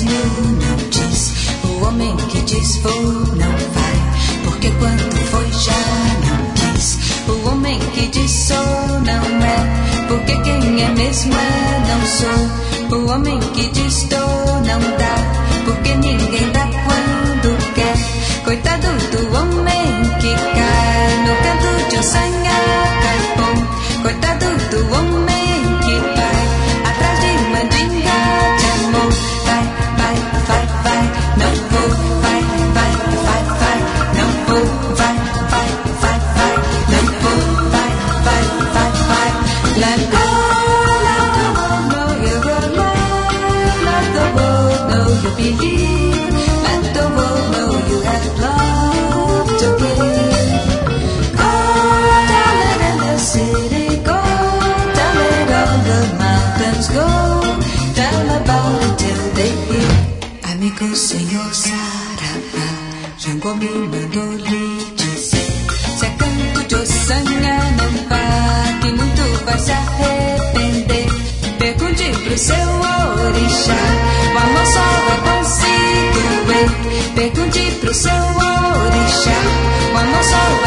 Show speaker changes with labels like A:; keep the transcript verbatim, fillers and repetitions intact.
A: sonho não diz, o homem que diz vou não vai, porque quando foi já não quis. O homem que diz sou não é, porque quem é mesmo é não sou. O homem que diz dou não dá, porque ninguém dá quando quer. Coitado do homem que cai no canto de um sanha-caipom. Coitado do homem que vai atrás de mandinga de amor. Vai, vai, vai, vai, não vou. Vai, vai, vai, vai, não vou. Vai, vai, vai, vai, não vou. Vai, vai, vai, vai. Let go, let the world know you're alive. Let the world know you believe. Let the world know you have love to give. Go tell it in the city, go tell it on the mountains, go tell about it till they hear. Amigo Senhor Saravá, Jango me mandou lhe dizer: se é campo de Ossanha não vá, que muito vai se arrepender. Pergunte pro seu orixá, o amor só é consigo ver. Pergunte pro seu orixá, o amor só